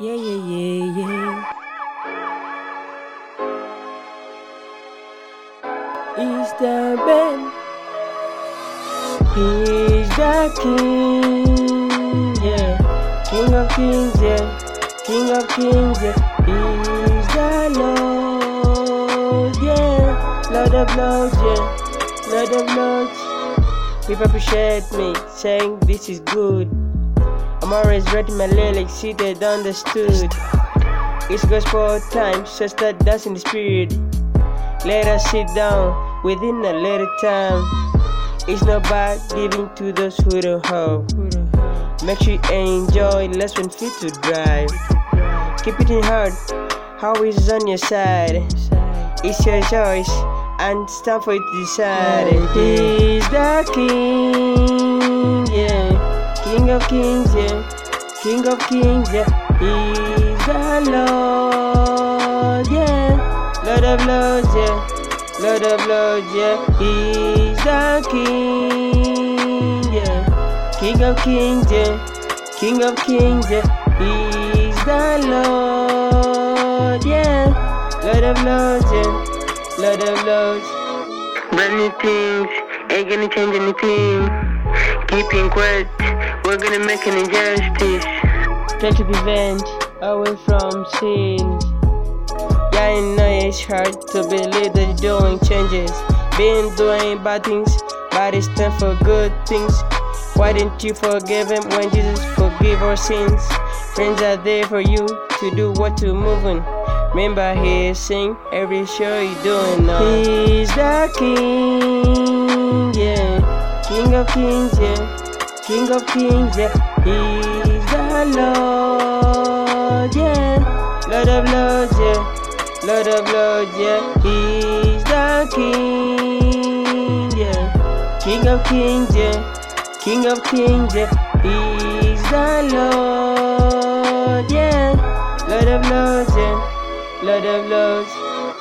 Yeah, yeah, yeah, yeah. He's the man. He's the king. Yeah. King of kings, yeah. King of kings, yeah. He's the Lord, yeah. Lord of lords, yeah. Lord of lords. People appreciate me, saying this is good. I'm always writing my lyrics, seated, understood. It's gospel time, so start dancing the spirit. Let us sit down within a little time. It's not bad giving to those who don't have. Make sure you enjoy, less when fit to drive. Keep it in heart, how is on your side. It's your choice, and it's time for you to decide. He's the king, yeah. King of kings, yeah. King of kings, yeah. He's the Lord, yeah. Lord of lords, yeah. Lord of lords, yeah. He's the king, yeah. King of kings, yeah. King of kings, yeah. He's the Lord, yeah. Lord of lords, yeah. Lord of lords. Brand new things, ain't gonna change anything. Keeping quiet, we're gonna make an injustice. Try to prevent away from sin. Yeah, I know it's hard to believe that you're doing changes. Been doing bad things, but it's time for good things. Why didn't you forgive him when Jesus forgave our sins? Friends are there for you to do what to move on. Remember he's saying every show you're doing now. He's the king, yeah. King of kings, yeah. King of kings, yeah. He's the Lord, yeah. Lord of lords, yeah. Lord of lords, yeah. He's the king, yeah. King of kings, yeah. King of kings, yeah. He's the Lord, yeah. Lord of lords, yeah. Lord of lords.